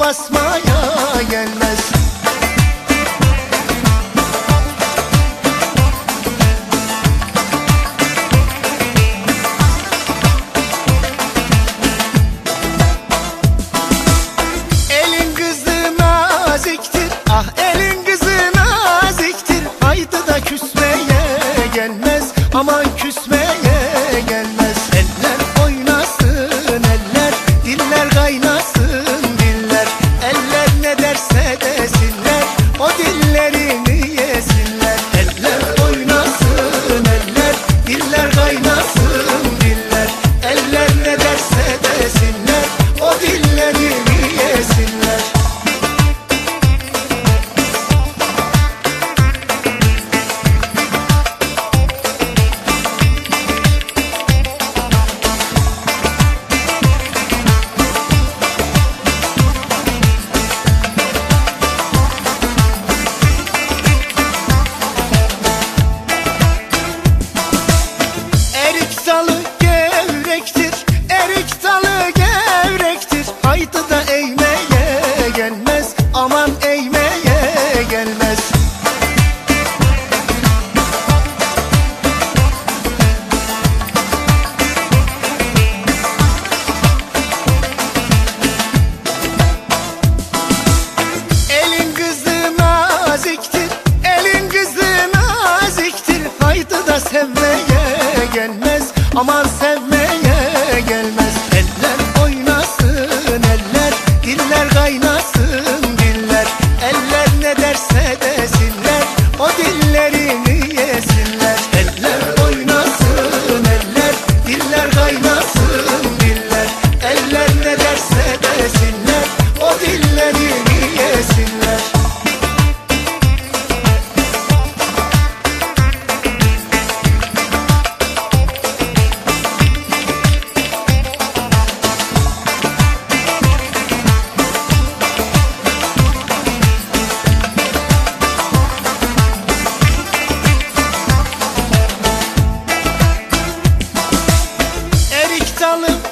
basmaya gelmez. Elin kızı naziktir, ah elin kızı naziktir. Haydi da küsmeye gelmez, aman küsmeye gelmez. Eller oynasın eller, diller kaynasın diller. Eller ne derse desinler, o dillerini yesinler. Eller oynasın eller, diller kaynasın diller. Eller ne derse desinler, o dillerini yesinler. Erik dalı gevrektir, erik dalı gevrektir. Haydi da eğmeye gelmez, aman eğmeye gelmez. Elin kızı naziktir, elin kızı naziktir. Haydi da sevmeye gelmez, aman sevmeye gelmez. Eller oynasın eller, diller kaynasın diller. Eller ne derse desinler, o dillerini yesinler. Eller oynasın eller, diller kaynasın diller. Eller ne derse desinler, o dillerini yesinler. Erik dalı